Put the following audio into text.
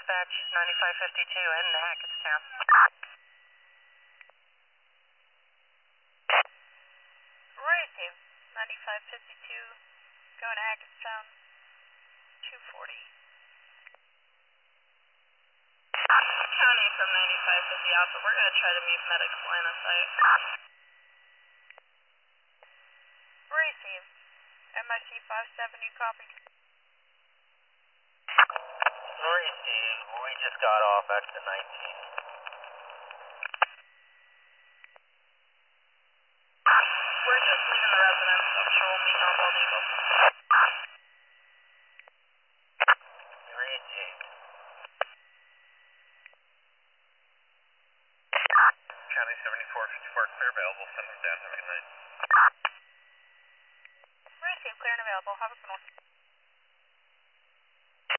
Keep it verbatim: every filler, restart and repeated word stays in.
dispatch, ninety-five fifty-two, heading to Hackettstown. Right, Dave. ninety-five fifty-two, going to Hackettstown, two forty. County from ninety-five fifty Alpha, we're going to try to meet medics line of sight. Right, Dave. M I C five seven, you copy? Receive, we just got off exit nineteen. We're just leaving the residence, so I'm sure we'll meet on Bald Eagle. Receive. County seventy-four fifty-four, clear available, send them down, have a good night. Right, Dave, clear and available. Have a good one.